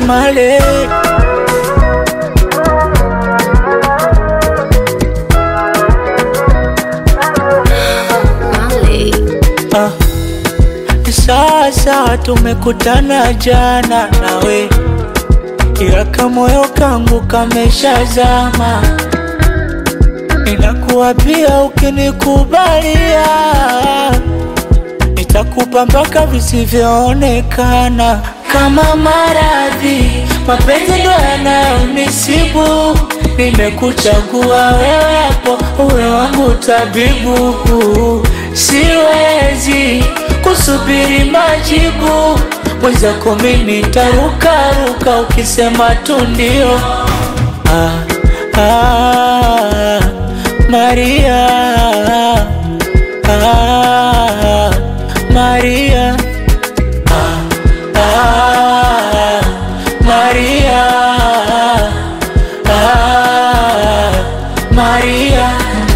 Male. Sasa tumekutana jana nawe, ila kamoyo kangu kameshazama. Ninakuapia ukinikubalia, nitakupa mpaka visivyoonekana. Kama maradhi, mapenzi ndo yanayonisibu. Nimekuchagua wewe hapo, uwe wangu tabibu. Siwezi kusubiri majibu, mwenzako mimi nitarukaruka ukisema tu ndio. Maria, Maria, Maria, Maria.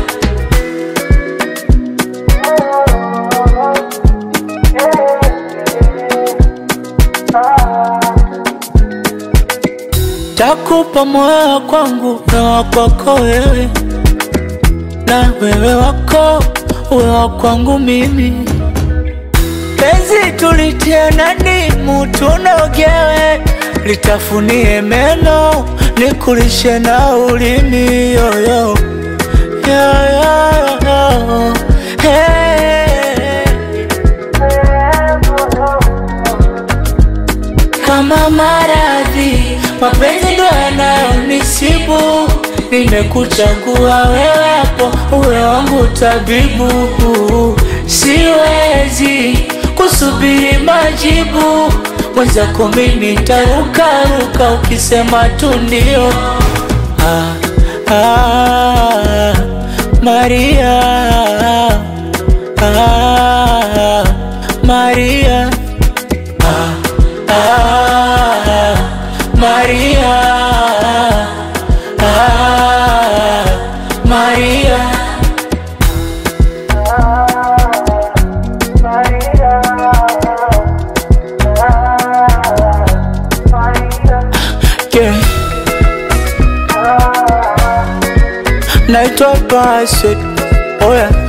Takupa moyo kwangu na wakwako wewe, na wewe wako uwe wakwangu mimi. Penzi tulitie nani mutu nogewe, litafunie meno nikulishe na ulimi. Yoyo, yoyo, hey. Kama maradhi, mapenzi ndo yanayonisibu. Nimekuchagua wewe hapo, uwe wangu tabibu. Siwezi kusubiri majibu, mwenzako mimi nitarukaruka ukisema tu ndio. Maria, Maria, Maria, Maria. Yeah. Naitwa Bassett. Oh yeah.